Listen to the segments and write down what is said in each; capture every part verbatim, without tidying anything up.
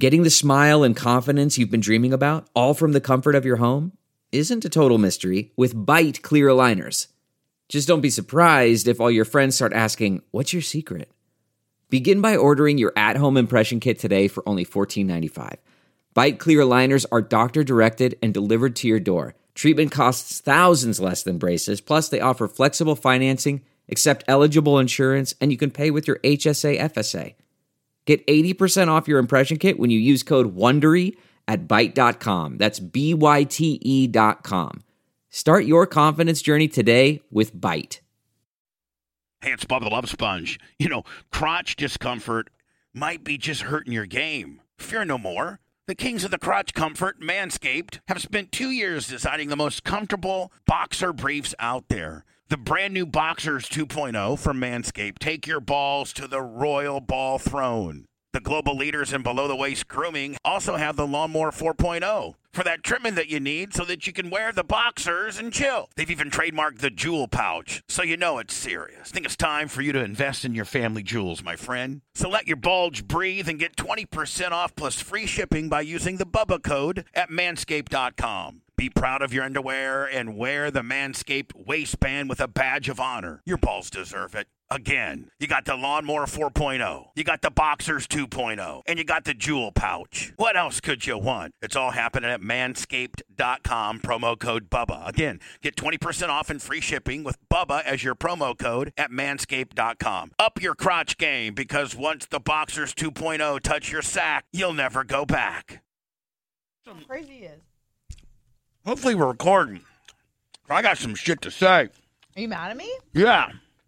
Getting the smile and confidence you've been dreaming about, all from the comfort of your home, isn't a total mystery with Byte clear aligners. Just don't be surprised if all your friends start asking, "What's your secret?" Begin by ordering your at-home impression kit today for only fourteen ninety-five. Byte clear aligners are doctor-directed and delivered to your door. Treatment costs thousands less than braces, plus they offer flexible financing, accept eligible insurance, and you can pay with your H S A F S A. Get eighty percent off your impression kit when you use code WONDERY at byte dot com. That's B Y T E dot com. Start your confidence journey today with Byte. Hey, it's Bubba the Love Sponge. You know, crotch discomfort might be just hurting your game. Fear no more. The kings of the crotch comfort, Manscaped, have spent two years designing the most comfortable boxer briefs out there. The brand new Boxers two point oh from Manscaped take your balls to the royal ball throne. The global leaders in below-the-waist grooming also have the Lawnmower four point oh for that trimming that you need so that you can wear the boxers and chill. They've even trademarked the Jewel Pouch, so you know it's serious. I think it's time for you to invest in your family jewels, my friend. So let your bulge breathe and get twenty percent off plus free shipping by using the Bubba code at manscaped dot com. Be proud of your underwear and wear the Manscaped waistband with a badge of honor. Your balls deserve it. Again, you got the Lawnmower four point oh, you got the Boxers two point oh, and you got the Jewel Pouch. What else could you want? It's all happening at manscaped dot com, promo code BUBBA. Again, get twenty percent off and free shipping with BUBBA as your promo code at manscaped dot com. Up your crotch game, because once the Boxers two point oh touch your sack, you'll never go back. How crazy he is. Hopefully we're recording. I got some shit to say. Are you mad at me? Yeah.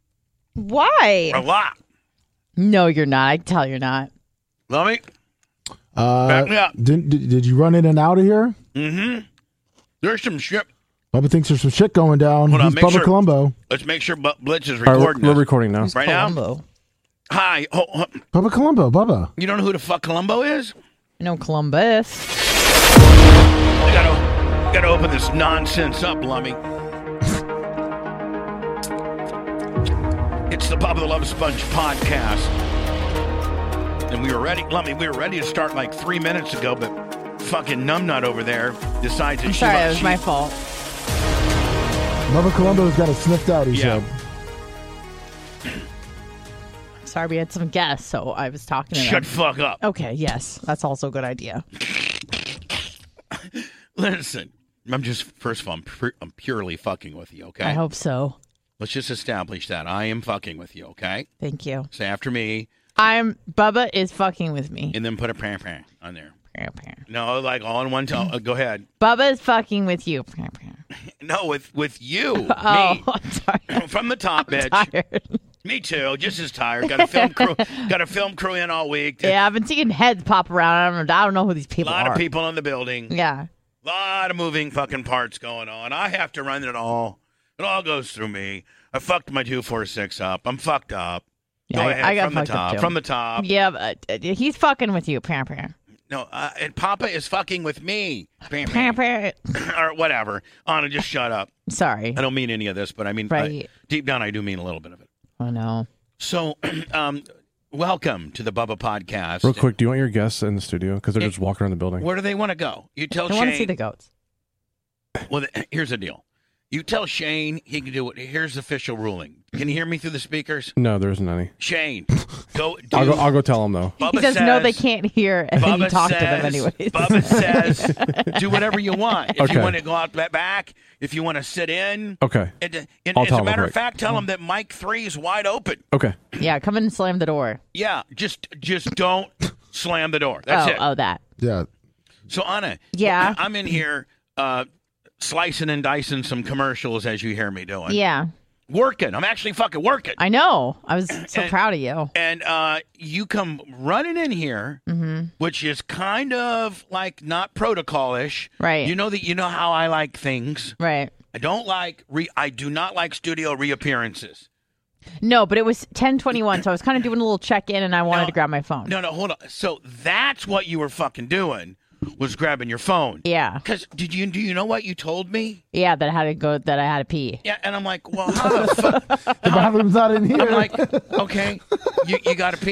Why? A lot. No, you're not. I can tell you're not. Let me. Uh, Back me up. Did, did did you run in and out of here? Mm-hmm. There's some shit. Bubba thinks there's some shit going down. Hold on, He's make Bubba sure- Columbo. Let's make sure Bu- Blitz is All right, recording we're, we're this. recording now. Right now? Columbo. Hi. Oh, oh, Bubba Columbo. Bubba. you don't know who the fuck Columbo is? I know Columbus. I gotta, gotta open this nonsense up, Lummy. It's the Bubba the Love Sponge podcast. And we were ready, Lummy, we were ready to start like three minutes ago, but fucking numbnut over there decides that I'm she sorry, wants- it was she- my fault. Bubba Columbo's got it sniffed out, he Yeah. said. Sorry, we had some guests, so I was talking to Shut them. fuck up. Okay, yes, that's also a good idea. Listen, I'm just, first of all, I'm, pu- I'm purely fucking with you, okay? I hope so. Let's just establish that. I am fucking with you, okay? Thank you. Say after me, I'm Bubba is fucking with me. and then put a pam pam on there. No, like all in one time. Uh, go ahead. Bubba is fucking with you. No, with with you. Oh, Me. I'm sorry. From the top, bitch. Tired. Me too. Just as tired. Got a film crew. Got a film crew in all week. Yeah, I've been seeing heads pop around. I don't know, I don't know who these A people lot are. of people in the building. Yeah. A lot of moving fucking parts going on. I have to run it all. It all goes through me. I fucked my two four six up. I'm fucked up. Yeah, Go I- ahead. I got from the fucked up, top. too. From the top. Yeah, but uh, he's fucking with you. Pam, pam. No, uh, and Papa is fucking with me. Bam, Pam, bam. pam. Or whatever. Anna, just shut up. Sorry. I don't mean any of this, but I mean, Right. I, deep down, I do mean a little bit of it. Oh, no. So, um, welcome to the Bubba Podcast. Real quick, do you want your guests in the studio? Because they're Hey, just walking around the building. Where do they want to go? You tell I Shane. want to see the goats. Well, th- here's the deal. You tell Shane he can do it. Here's the official ruling. Can you hear me through the speakers? No, there isn't any. Shane, go. Do, I'll go. I'll go tell them though. Bubba He says, no, they can't hear, and then you Bubba talk says, to them anyways. Bubba says, do whatever you want. If Okay. you want to go out that back, if you want to sit in. Okay. And, and I'll as tell a him matter real of quick. fact, tell them that Mike three is wide open. Okay. Yeah, come in and slam the door. Yeah, just just don't slam the door. That's oh, it. oh, that. Yeah. So Anna, Yeah. I'm in here uh, slicing and dicing some commercials as you hear me doing. Yeah, Working. I'm actually fucking working. I know. I was so And- proud of you. And uh, you come running in here, Mm-hmm. which is kind of like not protocol-ish. Right. You know that you know how I like things. Right. I don't like re- I do not like studio reappearances. No, but it was ten twenty-one, so I was kind of doing a little check-in, and I wanted No. to grab my phone. No, no, hold on. So that's what you were fucking doing, was grabbing your phone. Yeah. Because did you do you know what you told me? Yeah, that I had to go, that I had to pee. Yeah, and I'm like, well, how the fuck? The bathroom's not in here. I'm like, okay, you, you got to pee?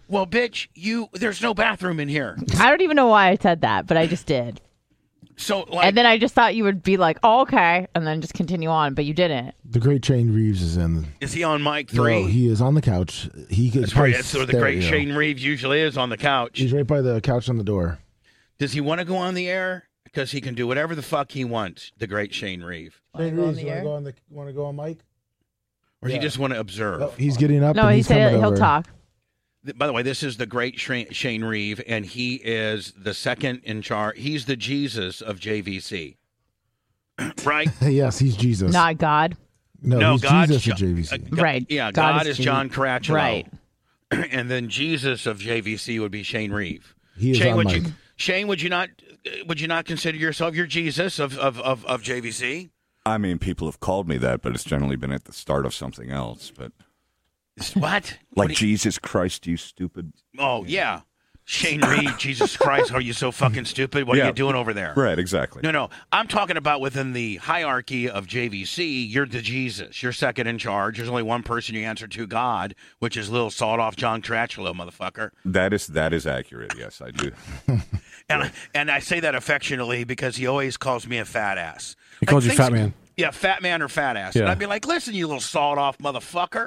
Well, bitch, you there's no bathroom in here. I don't even know why I said that, but I just did. So, like, and then I just thought you would be like, oh, okay, and then just continue on, but you didn't. The great Shane Reeves is in. Is he on mic three? No, he is on the couch. He could That's right. That's where the great Shane Reeves usually is, on the couch. He's right by the couch on the door. Does he want to go on the air? Because he can do whatever the fuck he wants, the great Shane Reeve. Shane Reeves, you want to go on the want to go on mic? Or Yeah. he just want to observe? Oh, he's getting up. No, and he he's said coming he'll over. talk. By the way, this is the great Shane Shane Reeve, and he is the second in charge. He's the Jesus of J V C. Right? Yes, he's Jesus. Not God. No, No, he's God's Jesus Jo- of J V C. uh, God- Right. Yeah, God God, is is John Caracciolo. Right. And then Jesus of J V C would be Shane Reeve. He is Shane, on would mic. you Shane, would you not would you not consider yourself your Jesus of, of, of, of J V C? I mean, people have called me that, but it's generally been at the start of something else. But What? like What do you- Jesus Christ, you stupid. Oh, yeah. Shane Reeve, Jesus Christ, are you so fucking stupid? What Yeah. are you doing over there? Right, exactly. No, no. I'm talking about within the hierarchy of J V C, you're the Jesus. You're second in charge. There's only one person you answer to, God, which is little sawed-off John Caracciolo, motherfucker. That is that is accurate. Yes, I do. And I, and I say that affectionately because he always calls me a fat ass. He calls you things- fat man. Yeah, fat man or fat ass. Yeah. And I'd be like, listen, you little sawed-off motherfucker.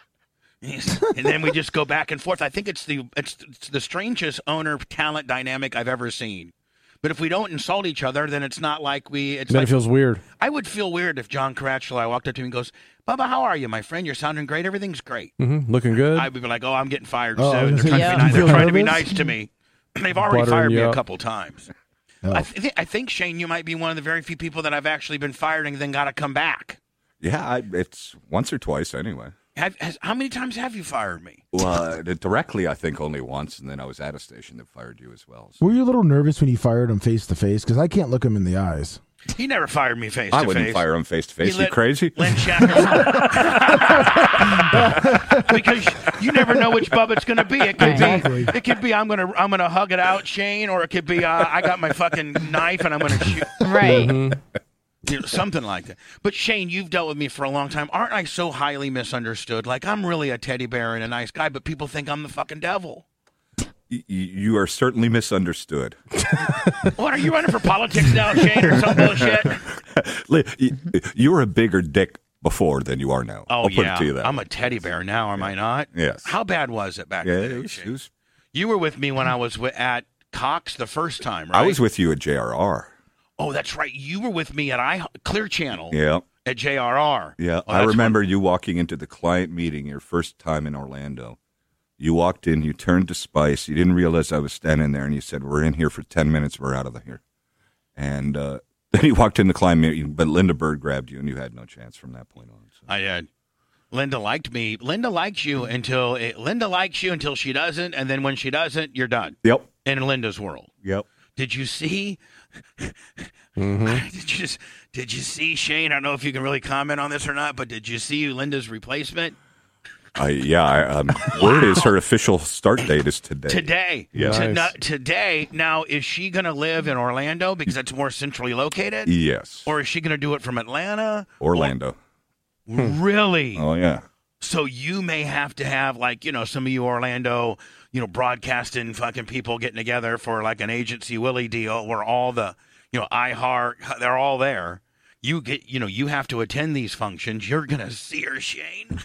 And then we just go back and forth. I think it's the it's, it's the strangest owner-talent dynamic I've ever seen. But if we don't insult each other, then it's not like we. It's Then like, it feels weird. I would feel weird if John Caracciolo, I walked up to him and goes, Bubba, how are you, my friend? You're sounding great. Everything's great. hmm Looking good. I would be like, oh, I'm getting fired Oh, I soon. was They're gonna trying, say, to, be yeah. nice. You They're feel trying to be nervous? nice to me. They've already Buttering fired me you a up. couple times. Oh. I, th- I think, Shane, you might be one of the very few people that I've actually been fired and then got to come back. Yeah, I, it's once or twice anyway. Have, has, how many times have you fired me? Well, uh, directly, I think only once, and then I was at a station that fired you as well. So. Were you a little nervous when you fired him face to face? Because I can't look him in the eyes. He never fired me face I to wouldn't face. fire him face to face. He You let- crazy? Lynn Shackles. Because you never know which Bubba it's going to be. It could Exactly. be. It could be. I'm gonna. I'm gonna hug it out, Shane, or it could be. Uh, I got my fucking knife and I'm gonna shoot. Right. You know, something like that. But Shane, you've dealt with me for a long time. Aren't I so highly misunderstood? Like I'm really a teddy bear and a nice guy, but people think I'm the fucking devil. Y- y- you are certainly misunderstood. What, are you running for politics now, Shane, or some bullshit? Li- y- You were a bigger dick before than you are now. Oh, I'll put yeah. it to you that I'm way. a teddy bear now, am I not? Yes. How bad was it back Yeah, in the day, it was, Shane? it was- You were with me when I was wi- at Cox the first time, right? I was with you at J R R. Oh, that's right. You were with me at I Clear Channel Yeah. at J R R. Yeah, Oh, I that's remember you walking into the client meeting your first time in Orlando. You walked in, you turned to Spice, you didn't realize I was standing there, and you said, "We're in here for ten minutes, we're out of here." And uh, then you walked in the client meeting, but Linda Bird grabbed you, and you had no chance from that point on. So. I did. Linda liked me. Linda likes you until it, Linda likes you until she doesn't, and then when she doesn't, you're done. Yep, In Linda's world. yep. Did you see? Mm-hmm. Did you just? Did you see Shane? I don't know if you can really comment on this or not, but did you see Linda's replacement I, yeah, I, um, word is her official start date is today. today? Yeah. To- Nice. not- today. Now, is she going to live in Orlando because that's more centrally located, Yes, or is she going to do it from Atlanta? Orlando. Really? Oh yeah. So you may have to have, like, you know, some of you Orlando, you know, broadcasting fucking people getting together for like an Agency Willie deal where all the, you know, iHeart, they're all there. You get, you know, you have to attend these functions. You're going to see her, Shane.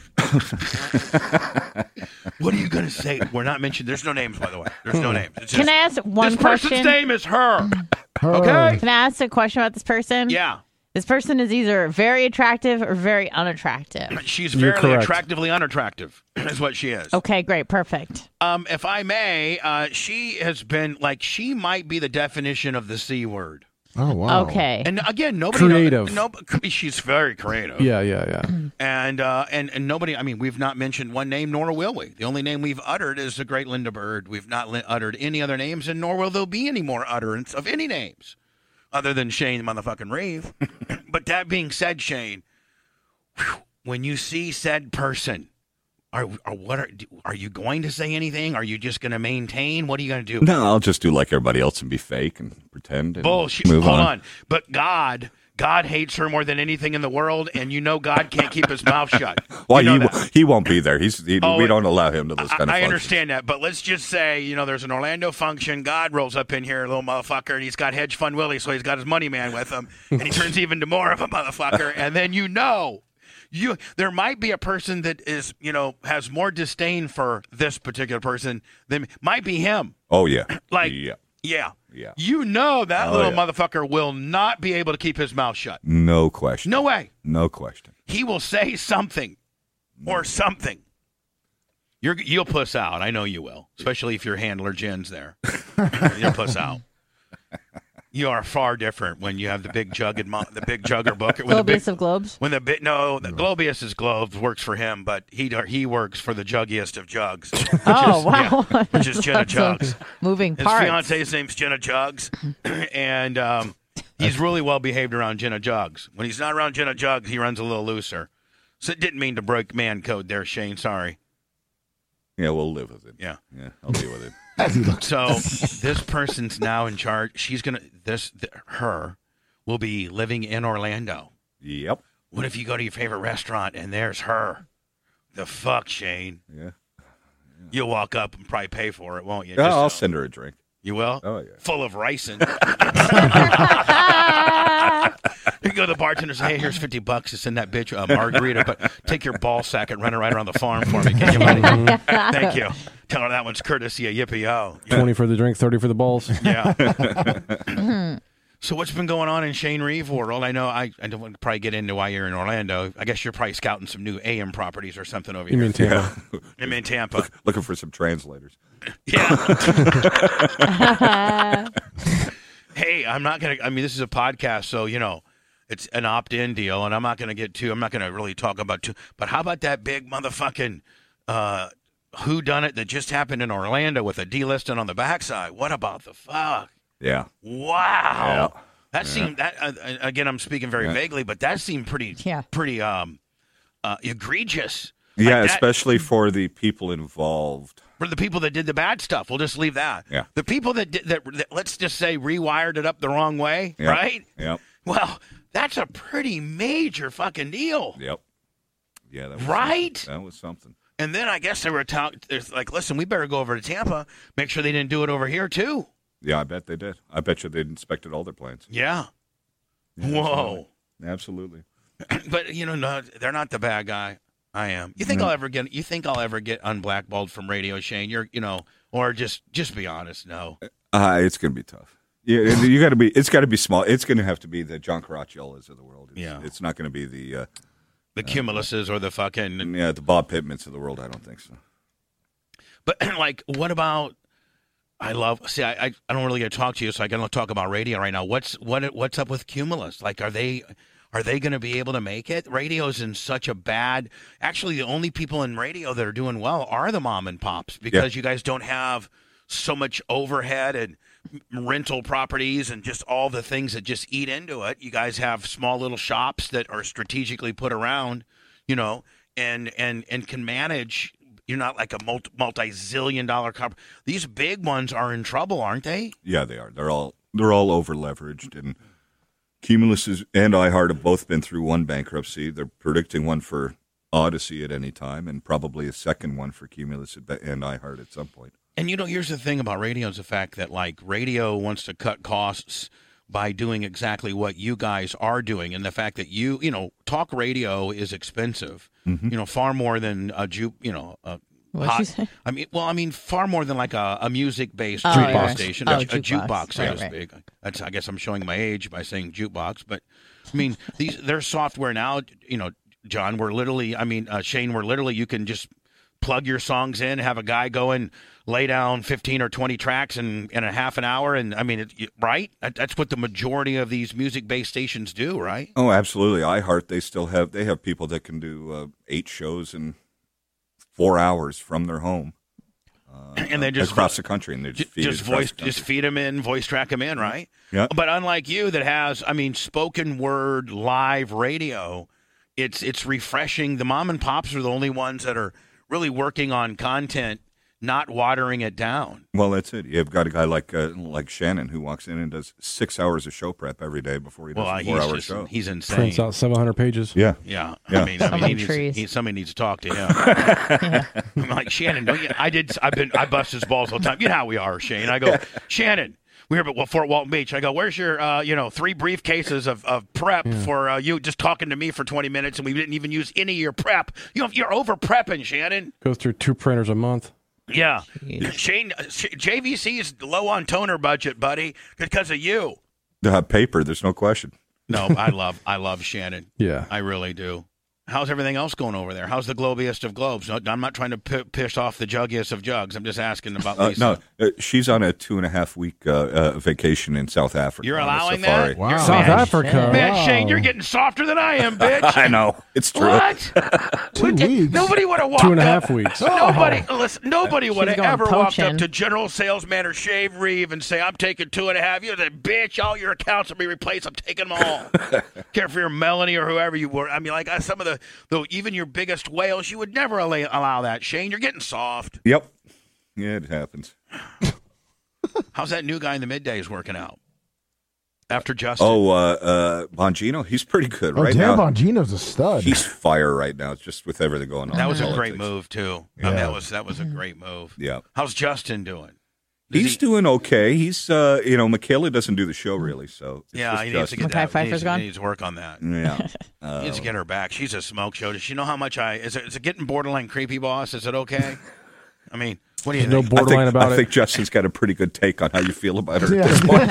What are you going to say? We're not mentioning, there's no names, by the way. There's no names. It's just, Can I ask one this question? person's name is her. Her- Okay. Can I ask a question about this person? Yeah. This person is either very attractive or very unattractive. She's You're fairly correct. attractively unattractive, is what she is. Okay, great, perfect. Um, if I may, uh, she has been, like, she might be the definition of the C word. Oh, wow. Okay. And again, nobody Creative. No, she's very creative. Yeah, yeah, yeah. And uh, and and nobody. I mean, we've not mentioned one name, nor will we. The only name we've uttered is the great Linda Bird. We've not li- uttered any other names, and nor will there be any more utterance of any names other than Shane motherfucking Reeve. But that being said, Shane, whew, when you see said person, are, are what are are you going to say anything? Are you just going to maintain? What are you going to do? No, I'll just do like everybody else and be fake and pretend. And Bullshit. Move Hold on. on. But God, God hates her more than anything in the world, and you know God can't keep his mouth shut. Well, you know he that. he won't be there. He's he, Oh, we don't allow him to this I, kind of I function. understand that, but let's just say, you know, there's an Orlando function. God rolls up in here, little motherfucker, and he's got Hedge Fund Willie, so he's got his money man with him, and he turns even to more of a motherfucker, and then you know. You, there might be a person that is, you know, has more disdain for this particular person than might be him. Oh yeah, Like, yeah, yeah, yeah. you know that Oh, little yeah. motherfucker will not be able to keep his mouth shut. No question. No way. No question. He will say something or something. You're, you'll puss out. I know you will, especially if your handler Jen's there. You'll puss out. You are far different when you have the big jugged, mo- the big jugger book. When the big, Globius of globes. When the bit no, the Globius's globes works for him, but he he works for the juggiest of jugs. Which Oh, is, wow. yeah, which is Jenna Lots of Jugs. Moving His parts. fiance's name's Jenna Jugs, and um, he's really well behaved around Jenna Jugs. When he's not around Jenna Jugs, he runs a little looser. So it didn't mean to break man code there, Shane. Sorry. Yeah, we'll live with it. Yeah. Yeah, I'll deal with it. So this person's now in charge. She's gonna this th- her will be living in Orlando. Yep. What if you go to your favorite restaurant and there's her? The fuck, Shane. Yeah. You'll walk up and probably pay for it, won't you? Yeah, Just I'll so- send her a drink. You will? Oh, yeah. Full of ricin. You go to the bartender and say, hey, here's fifty bucks to send that bitch a margarita, but take your ball sack and run it right around the farm for me. Can you, buddy? Thank you. Tell her that one's courtesy of Yippee-O. twenty for the drink, thirty for the balls. Yeah. So what's been going on in Shane Reeve world? I know I, I don't want to probably get into why you're in Orlando. I guess you're probably scouting some new A M properties or something over You here. mean Tampa? I'm in Tampa. Looking for some translators. Yeah. Hey, I'm not going to, I mean, this is a podcast, so, you know, it's an opt-in deal, and I'm not going to get too, I'm not going to really talk about too, but how about that big motherfucking uh, whodunit that just happened in Orlando with a delisting on the backside? What about the fuck? Yeah. Wow. Yeah. That seemed, that uh, again, I'm speaking very Yeah. vaguely, but that seemed pretty, Yeah. pretty um, uh, egregious. Yeah, Like that- especially for the people involved. For the people that did the bad stuff, we'll just leave that. Yeah. The people that did that, that let's just say rewired it up the wrong way, Yep. right? Yep. Well, that's a pretty major fucking deal, Yep. Yeah, that was right? something. That was something. And then I guess they were talking. There's like, listen, we better go over to Tampa, make sure they didn't do it over here too. Yeah, I bet they did. I bet you they inspected all their planes. Yeah. Yeah, Whoa. Absolutely. But you know, no, they're not the bad guy. I am. You think No. I'll ever get? You think I'll ever get unblackballed from radio, Shane? You're, you know, or just, just be honest. No. Uh, it's going to be tough. Yeah, you got to be. It's got to be small. It's going to have to be the John Caracciollas of the world. It's, Yeah. It's not going to be the uh, The cumuluses or the fucking. yeah the Bob Pittmans of the world. I don't think so. But like, what about? I love. See, I, I, I don't really get to talk to you, so I got to talk about radio right now. What's what? What's up with Cumulus? Like, are they? Are they going to be able to make it? Radio's in such a bad. Actually, the only people in radio that are doing well are the mom and pops because Yeah. you guys don't have so much overhead and rental properties and just all the things that just eat into it. You guys have small little shops that are strategically put around, you know, and and and can manage. You're not like a multi, multi-zillion dollar company. These big ones are in trouble, aren't they? Yeah, they are. They're all they're all over leveraged, and Cumulus is, and iHeart have both been through one bankruptcy. They're predicting one for Odyssey at any time, and probably a second one for Cumulus and iHeart at some point. And, you know, here's the thing about radio is the fact that, like, radio wants to cut costs by doing exactly what you guys are doing. And the fact that you, you know, talk radio is expensive, Mm-hmm. you know, far more than a ju, you know, a What'd hot- you say? I mean, well, I mean, far more than like a, a music-based Oh, radio right. station, Oh, a, a jukebox. jukebox, so Right, to right. speak. That's, I guess I'm showing my age by saying jukebox, but I mean, these there's software now, you know, John, we're literally, I mean, uh, Shane, we're literally, you can just plug your songs in, have a guy go and lay down fifteen or twenty tracks in, in a half an hour. And I mean, it, it- right? That, that's what the majority of these music-based stations do, right? Oh, absolutely. iHeart, they still have they have people that can do uh, eight shows in four hours from their home. Uh, And they just across the country, and they just J- feed just it across voice, the just country. feed them in, voice track them in, right? Yeah. But unlike you, that has, I mean, spoken word live radio, it's it's refreshing. The mom and pops are the only ones that are really working on content not watering it down. Well, that's it. You've got a guy like uh, like Shannon who walks in and does six hours of show prep every day before he does Well, a he's four-hour just, show. he's insane. Prints out seven hundred pages. Yeah. Yeah. Yeah. I mean, So I mean many he trees. needs, he, somebody needs to talk to him. I'm like, Shannon, don't you, I did, I've been, I bust his balls all the time. You know how we are, Shane. I go, Shannon, we're here at Fort Walton Beach. I go, where's your, uh, you know, three briefcases of, of prep Yeah. for uh, you just talking to me for twenty minutes, and we didn't even use any of your prep. You know, you're over prepping, Shannon. Goes through two printers a month. Yeah. Jeez. Shane, uh, J V C is low on toner budget, buddy, because of you. Uh, paper, there's no question. No, I love, I love Shannon. Yeah. I really do. How's everything else going over there? How's the globiest of globes? No, I'm not trying to p- piss off the juggiest of jugs. I'm just asking about Uh, Lisa. no, uh, she's on a two and a half week uh, uh, vacation in South Africa. You're on a allowing safari. that? Wow. You're- South man, Africa. Man, Wow. Shane, you're getting softer than I am, bitch. I know. It's true. What? Two What the- weeks. Nobody would have walked Two and a up. half weeks. Nobody, listen, nobody would have going ever walked up poaching. to General Sales Manager Shave Reeve and say, I'm taking two and a half. You said, bitch, all your accounts will be replaced. I'm taking them all. Care if you're Melanie or whoever you were. I mean, like uh, some of the, the, even your biggest whales, you would never allow, allow that, Shane. You're getting soft. Yep. Yeah, it happens. How's that new guy in the middays working out? After Justin. Oh, uh, uh, Bongino, he's pretty good Oh, right Dan now. Bongino's a stud. He's fire right now, just with everything going on. that in was a great politics. move, too. I Yeah. mean, that was that was a great move. Yeah. How's Justin doing? Does He's he- doing okay. He's, uh, you know, Michaela doesn't do the show really, so it's Yeah, just he needs to Justin. get Mackay that. He Pfeiffer's needs, gone? he needs to work on that. Yeah. He Uh, needs to get her back. She's a smoke show. Does she know how much I is it, is it getting borderline creepy, boss? Is it okay? I mean, what do you There's no think? borderline I think, about I it. think Justin's got a pretty good take on how you feel about her Yeah. at this point.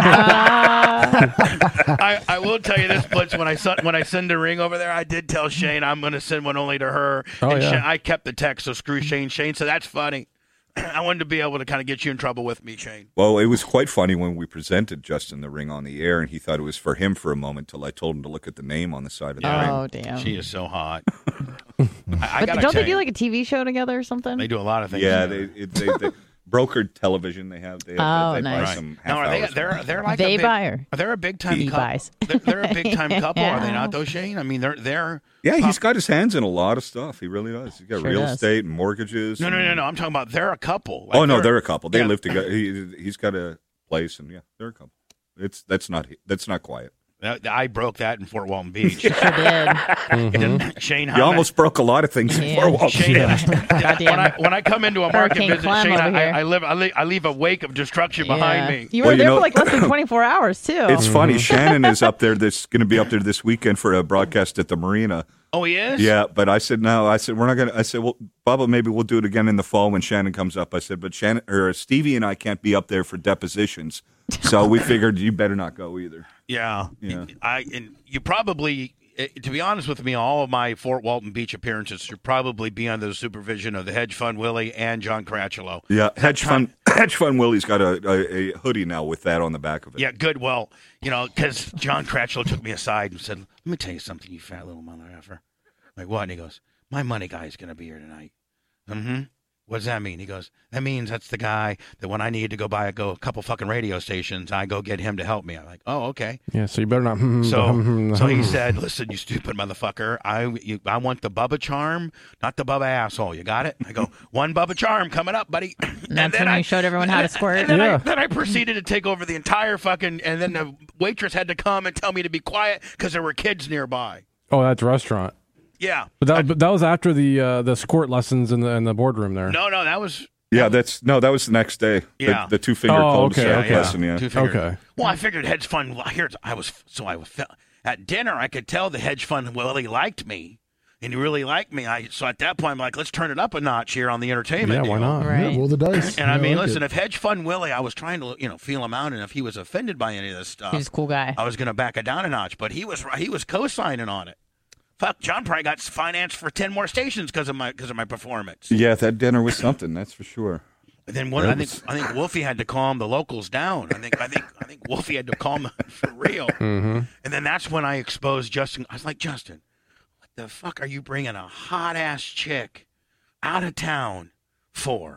I, I will tell you this, Blitz. When I sent when I send a ring over there, I did tell Shane I'm going to send one only to her. Oh, and yeah. Shane, I kept the text, so screw Shane. Shane said that's funny. I wanted to be able to kind of get you in trouble with me, Shane. Well, it was quite funny when we presented Justin the ring on the air, and he thought it was for him for a moment till I told him to look at the name on the side of the ring. Oh, damn. She is so hot. I, I but gotta don't tell they do you, like a T V show together or something? they do a lot of things. Yeah, together. they, it, they, they brokered television. They have. They, have, Oh, they nice. buy some Now, half are they? hours. They're they're like They a big, buy her. They're a big time He couple. buys. They're, they're a big time couple, are they not? Though, Shane. I mean, they're they're. yeah, he's got his hands in a lot of stuff. He really does. He's got Sure real does. estate and mortgages. No, no, and- no, no. I'm talking about they're a couple. Like, Oh no, they're a couple. They yeah. live together. He, he's got a place, and yeah, they're a couple. It's that's not that's not quiet. That- I broke that in Fort Walton Beach. Sure did. Didn't- Shane, how You almost broke a lot of things Yeah. before Walt. Shane, Goddamn. when I when I come into a market Hurricane visit, Clem Shane, over I, here. I live I leave, I leave a wake of destruction behind Yeah. me. You were Well, you there know- for like less than twenty-four hours, too. It's funny. Shannon is up there. That's going to be up there this weekend for a broadcast at the marina. Oh, he is. Yeah, but I said no. I said we're not going to. I said, well, Bubba, maybe we'll do it again in the fall when Shannon comes up. I said, but Shannon or Stevie and I can't be up there for depositions, so we figured you better not go either. Yeah. Yeah. I and you probably, eh, to be honest with me, all of my Fort Walton Beach appearances should probably be under the supervision of the hedge fund Willie and John Caracciolo. Yeah, hedge fund. Hedge fund Willie's got a, a, a hoodie now with that on the back of it. Yeah, good. Well, you know, because John Caracciolo took me aside and said, "Let me tell you something, you fat little mother effer." Like what? And he goes, "My money guy is going to be here tonight." Mm-hmm. What does that mean? He goes, "That means that's the guy that when I need to go buy a go a couple fucking radio stations, I go get him to help me." I'm like, "Oh, okay." Yeah, so you better not. hmm, So, hmm, hmm, so he hmm. said, "Listen, you stupid motherfucker. I, you, I want the Bubba charm, not the Bubba asshole. You got it?" I go, "One Bubba charm coming up, buddy." And that's when I you showed everyone how to squirt. And then, Yeah. I, then I proceeded to take over the entire fucking. And then the waitress had to come and tell me to be quiet because there were kids nearby. Oh, that's a restaurant. Yeah. But that, but that was after the uh, the squirt lessons in the in the boardroom there. No, no, that was. Yeah, that's no, that was the next day. Yeah. The, the two finger Oh, cold okay, sack okay. lesson. Yeah. Two fingers. Okay. Well, I figured hedge fund. Well, here's I was so I was at dinner. I could tell the hedge fund Willie liked me, and he really liked me. I so at that point I'm like, let's turn it up a notch here on the entertainment. Yeah, why deal. not? Right. Yeah, roll the dice. And I Yeah, mean, like listen, it. if hedge fund Willie, I was trying to you know feel him out, and if he was offended by any of this stuff, He was a cool guy. I was going to back it down a notch. But he was he was co-signing on it. Fuck, John probably got financed for ten more stations because of my because of my performance. Yeah, that dinner was something. That's for sure. And then one, That I think was- I think Wolfie had to calm the locals down. I think I think I think Wolfie had to calm them for real. Mm-hmm. And then that's when I exposed Justin. I was like, Justin, what the fuck are you bringing a hot ass chick out of town for?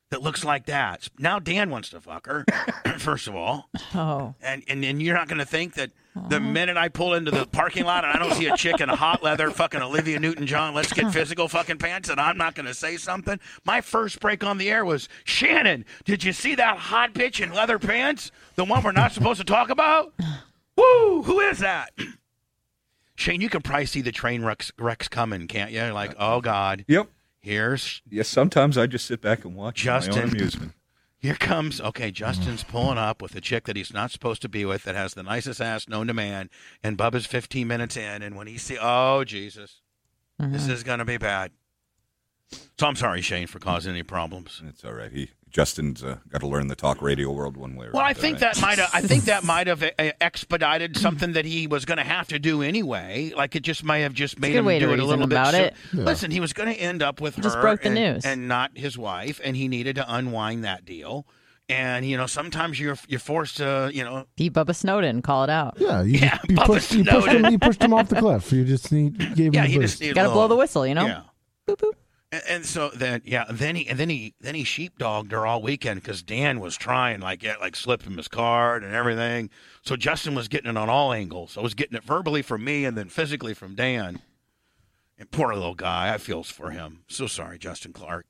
that looks like that. Now Dan wants to fuck her, first of all. Oh. And and, and you're not going to think that the minute I pull into the parking lot and I don't see a chick in a hot leather fucking Olivia Newton-John, let's get physical fucking pants, and I'm not going to say something? My first break on the air was, Shannon, did you see that hot bitch in leather pants? The one we're not supposed to talk about? Woo! Who is that? Shane, you can probably see the train wrecks, wrecks coming, can't you? Like, oh, God. Yep. Here's Yes, sometimes I just sit back and watch for my Justin. own amusement. Here comes, okay, Justin's pulling up with a chick that he's not supposed to be with that has the nicest ass known to man, and Bubba's fifteen minutes in, and when he see, oh, Jesus, Mm-hmm. this is going to be bad. So I'm sorry, Shane, for causing any problems. It's all right. He Justin's uh, got to learn the talk radio world one way or Well, I another, think right? that might have. I think that might have uh, expedited something that he was going to have to do anyway. Like it just might have just made good him way to do it a reason little bit. about so- it. Yeah. Listen, he was going to end up with her, Just broke the and, news. and not his wife, and he needed to unwind that deal. And you know, sometimes you're you're forced to, you know, Be Bubba Snowden. Call it out. Yeah, you, Yeah, just, you, Bubba pushed, you, pushed him, Snowden. you pushed him off the cliff. You just need, you gave yeah, him he a just boost. needed Got to a blow little- the whistle, you know? Yeah. Boop, boop. And, and so then, yeah, and then he and then he then he sheepdogged her all weekend because Dan was trying, like, yeah, like slip him his card and everything. So Justin was getting it on all angles. I was getting it verbally from me and then physically from Dan. And poor little guy, I feels for him. So sorry, Justin Clark.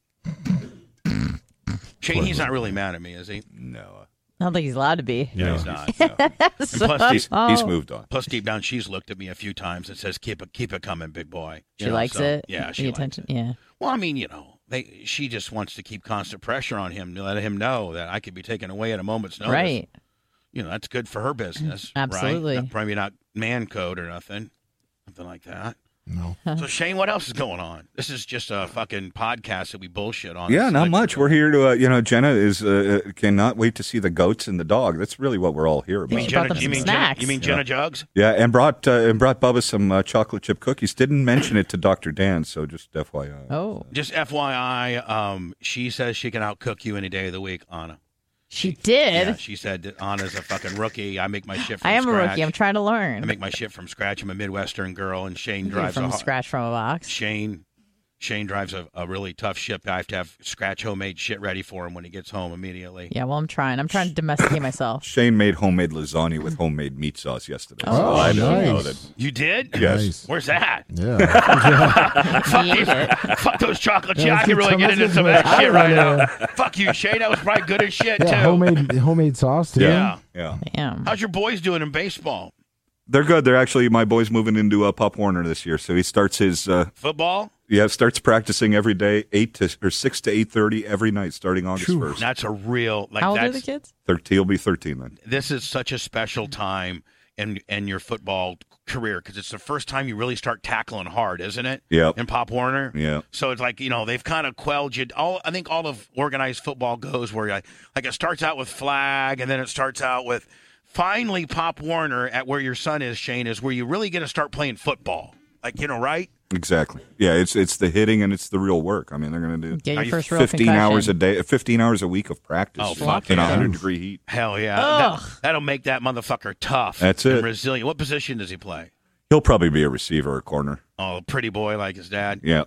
Shane, he's not really mad at me, is he? No. I don't think he's allowed to be. Yeah, he's not. No. And plus, He's, Oh. he's moved on. plus, deep down, she's looked at me a few times and says, "Keep it, keep it coming, big boy." You She know, likes so- it. Yeah, The she likes attention. it. Yeah. Well, I mean, you know, they she just wants to keep constant pressure on him to let him know that I could be taken away at a moment's notice. Right. You know, that's good for her business. Absolutely. Right? Not, probably not man code or nothing. Something like that. No. So, Shane, what else is going on? This is just a fucking podcast that we bullshit on. Yeah, It's not like- much. We're here to, uh, you know, Jenna is uh, uh, cannot wait to see the goats and the dog. That's really what we're all here You about. mean She Jenna? brought them You some mean Jenna, snacks. you mean Jenna Jugs? Yeah, and brought uh, and brought Bubba some uh, chocolate chip cookies. Didn't mention it to Doctor Dan, so just F Y I. Oh. Just F Y I, um, she says she can outcook you any day of the week, Anna. She did. Yeah, she said that Anna's a fucking rookie. I make my shit from I am scratch. a rookie. I'm trying to learn. I make my shit from scratch. I'm a Midwestern girl, and Shane You do drives from a har- scratch from a box. Shane Shane drives a, a really tough ship. I have to have scratch homemade shit ready for him when he gets home immediately. Yeah, well, I'm trying. I'm trying to domesticate myself. Shane made homemade lasagna with homemade meat sauce yesterday. so Oh, I don't know nice. that. You did? Yes. Nice. Where's that? Yeah. Fuck, He ate these- it. fuck those chocolate Yeah, chips. I let's can get really some- get let's into get some of some- that shit I right don't now. Fuck you, Shane. That was probably good as shit, Yeah, too. homemade homemade sauce too. Yeah. Yeah, Damn. How's your boys doing in baseball? they're good. They're actually my boy's moving into uh, Pop Warner this year, so he starts his uh, Football? yeah starts practicing every day, eight to or six to eight thirty every night, starting August Phew. first. That's a real, like, How old are that's, the kids? Thirteen, he'll be thirteen then. this is such a special time in in your football career because it's the first time you really start tackling hard, isn't it? Yep. In Pop Warner. Yeah. So it's like, you know, they've kind of quelled you. All I think all of organized football goes where like, like it starts out with flag and then it starts out with finally Pop Warner at where your son is, Shane, is where you really get to start playing football. Like, you know, right? Exactly. Yeah, it's it's the hitting and it's the real work. I mean, they're going to do Get Are your you first real fifteen concussion. hours a day, fifteen hours a week of practice. Oh, fuck in a yeah. hundred degree heat. Hell yeah. Ugh. That, that'll make that motherfucker tough. That's and it. resilient. What position does he play? He'll probably be a receiver or corner. Oh, pretty boy like his dad. Yeah.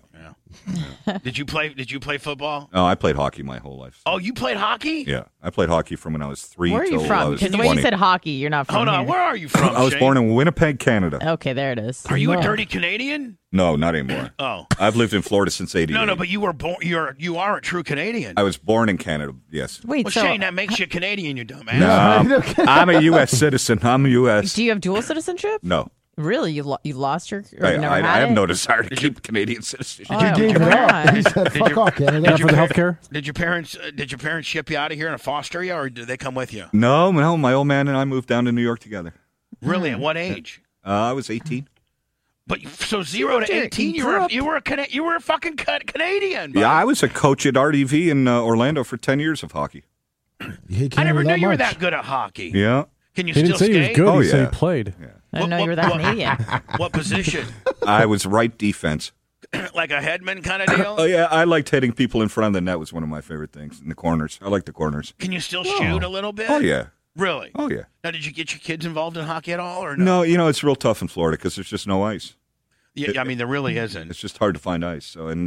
Yeah. Did you play? Did you play football? Oh, I played hockey my whole life. Oh, you played hockey? Yeah, I played hockey from when I was three Where are you till I from? was Because the way you twenty. said hockey, you're not from Hold on. here. Where are you from? I was Shane? born in Winnipeg, Canada. Okay, there it is. Are you a No. dirty Canadian? No, not anymore. Oh. I've lived in Florida since eighty. No, no, but you were born. You're you are a true Canadian. I was born in Canada. Yes. Wait, well, so Shane, that makes you Canadian, you dumbass. No, I'm, I'm a U S citizen. I'm a U S do you have dual citizenship? No, Really? You lo- you lost your? Or I, you never I, had I have it? no desire to keep Canadian citizenship. Oh, You gave it come up. on. He said, Did "Fuck you- off, Canada." did Not you for the par- health care? Did your parents uh, did your parents ship you out of here and foster you, or did they come with you? No, no, my old man and I moved down to New York together. Really? At what age? Uh, I was eighteen. But so zero to Dude, eighteen, you grew were up- you were a Cana- you were a fucking ca- Canadian. Yeah, bud. I was a coach at R D V in uh, Orlando for ten years of hockey. You hate I never Canada knew that you were much. that good at hockey. Yeah. Can you He still didn't say skate? he was good. Oh, he said yeah. he played. I didn't know you were that Canadian. What position? I was right defense. Like a headman kind of deal? Oh yeah, I liked hitting people in front of the net. Was one of my favorite things in the corners. I like the corners. Can you still shoot a little bit? Oh yeah. Really? Oh yeah. Now, did you get your kids involved in hockey at all, or no? No, you know it's real tough in Florida because there's just no ice. Yeah, I mean, there really isn't. It's just hard to find ice. So and the,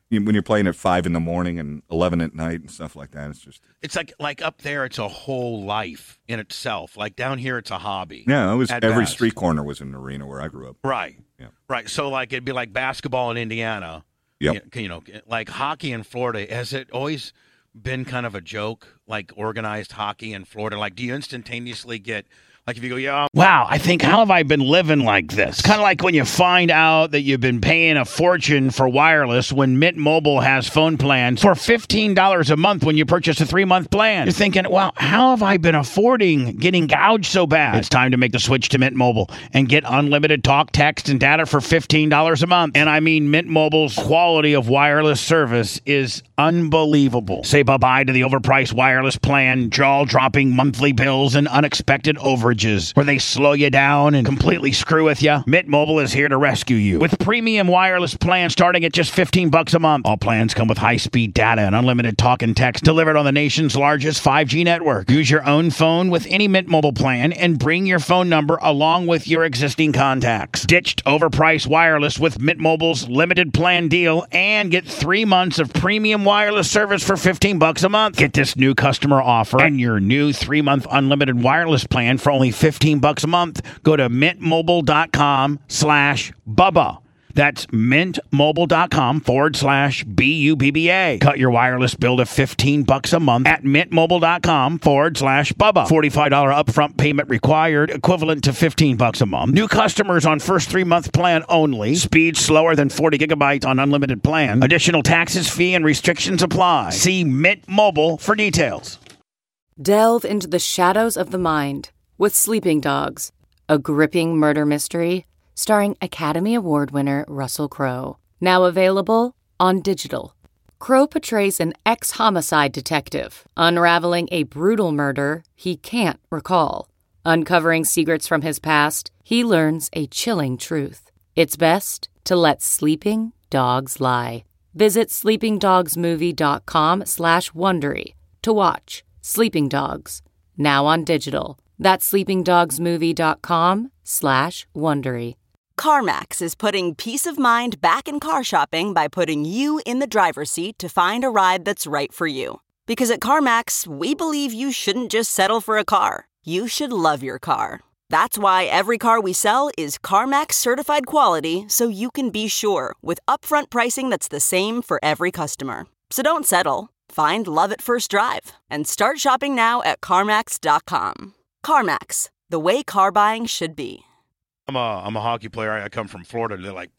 you, when you're playing at five in the morning and eleven at night and stuff like that, it's just It's like like up there, it's a whole life in itself. Like down here, it's a hobby. yeah. It was at every best. street corner was an arena where I grew up. Right. Yeah. Right. So like it'd be like basketball in Indiana. Yep. You know, like hockey in Florida. Has it always been kind of a joke, like organized hockey in Florida? Like, do you instantaneously get, like if you go, yeah, wow, I think, how have I been living like this? Kind of like when you find out that you've been paying a fortune for wireless when Mint Mobile has phone plans for fifteen dollars a month when you purchase a three-month plan. You're thinking, well, how have I been affording getting gouged so bad? It's time to make the switch to Mint Mobile and get unlimited talk, text, and data for fifteen dollars a month. And I mean, Mint Mobile's quality of wireless service is unbelievable. Say bye-bye to the overpriced wireless plan, jaw-dropping monthly bills, and unexpected overages where they slow you down and completely screw with you. Mint Mobile is here to rescue you with premium wireless plans starting at just fifteen bucks a month. All plans come with high-speed data and unlimited talk and text delivered on the nation's largest five G network. Use your own phone with any Mint Mobile plan and bring your phone number along with your existing contacts. Ditched overpriced wireless with Mint Mobile's limited plan deal and get three months of premium wireless service for fifteen bucks a month. Get this new customer offer and your new three-month unlimited wireless plan for only fifteen bucks a month. Go to mintmobile.com slash Bubba. That's mintmobile.com forward slash B U B B A. Cut your wireless bill to fifteen bucks a month at mintmobile.com forward slash Bubba. forty-five dollars upfront payment required, equivalent to fifteen bucks a month. New customers on first three-month plan only. Speed slower than forty gigabytes on unlimited plan. Additional taxes, fee, and restrictions apply. See Mint Mobile for details. Delve into the shadows of the mind with Sleeping Dogs, a gripping murder mystery starring Academy Award winner Russell Crowe. Now available on digital. Crowe portrays an ex-homicide detective unraveling a brutal murder he can't recall. Uncovering secrets from his past, he learns a chilling truth. It's best to let sleeping dogs lie. Visit sleepingdogsmovie.com slash Wondery to watch Sleeping Dogs, now on digital. That's sleepingdogsmovie.com slash Wondery. CarMax is putting peace of mind back in car shopping by putting you in the driver's seat to find a ride that's right for you. Because at CarMax, we believe you shouldn't just settle for a car. You should love your car. That's why every car we sell is CarMax certified quality, so you can be sure with upfront pricing that's the same for every customer. So don't settle. Find love at first drive and start shopping now at CarMax dot com. CarMax, the way car buying should be. I'm a I'm a hockey player. I come from Florida. They're like,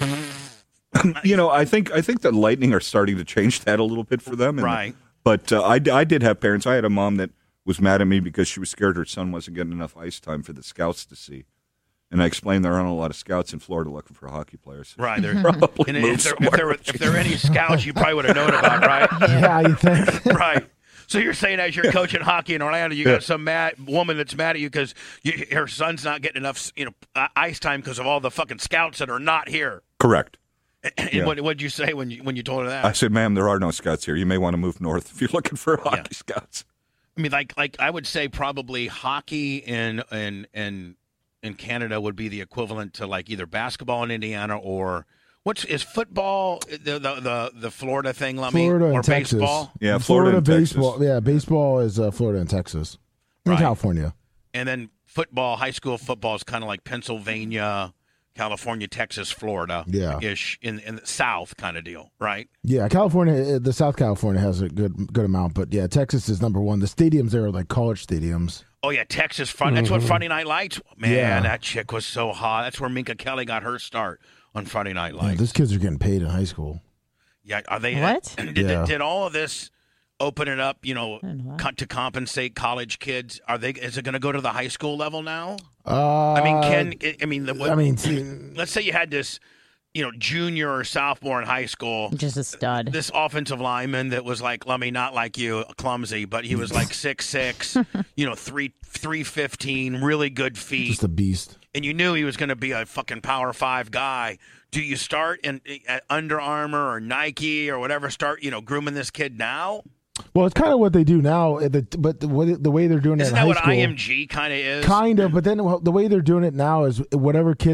you know, I think I think the Lightning are starting to change that a little bit for them. And, right. But uh, I, I did have parents. I had a mom that was mad at me because she was scared her son wasn't getting enough ice time for the scouts to see. And I explained there aren't a lot of scouts in Florida looking for hockey players. Right. They're, probably and move if, there, if, somewhere. there were, if there were any scouts, you probably would have known about, right? Yeah, you think? Right. So you're saying as you're coaching hockey in Orlando, you got some mad woman that's mad at you because you, her son's not getting enough, you know, uh, ice time because of all the fucking scouts that are not here. Correct. And Yeah. what did you say when you when you told her that? I said, ma'am, there are no scouts here. You may want to move north if you're looking for hockey Yeah. scouts. I mean, like like I would say probably hockey in in in in Canada would be the equivalent to like either basketball in Indiana or what's is football the the the, the Florida thing, Lummy, Florida and or Texas. baseball, Yeah, Florida, and baseball. Texas. Yeah, baseball is uh, Florida and Texas. In Right. California. and then football, high school football is kind of like Pennsylvania, California, Texas, Florida, Yeah. ish in in the South kind of deal, right? Yeah, California, uh, the South California has a good good amount, but yeah, Texas is number one. The stadiums there are like college stadiums. Oh yeah, Texas front. That's what Friday Night Lights. Man, Yeah. that chick was so hot. That's where Minka Kelly got her start on Friday Night Yeah, Lights. those kids are getting paid in high school. Yeah, are they? What? Did, Yeah. did all of this open it up? You know, And what? co- to compensate college kids. Are they? Is it going to go to the high school level now? Uh, I mean, can I mean? The, what, I mean, see, let's say you had this, you know, junior or sophomore in high school. Just a stud. This offensive lineman that was like, let me not like you, clumsy, but he was like six six, you know, three three fifteen, really good feet, just a beast. and you knew he was going to be a fucking Power Five guy. Do you start in at Under Armour or Nike or whatever? Start, you know, grooming this kid now? Well, it's kind of what they do now, uh, the, but the, way- the way they're doing it Isn't in that high what school, I M G kind of is? kind of. But then the way they're doing it now is whatever kid that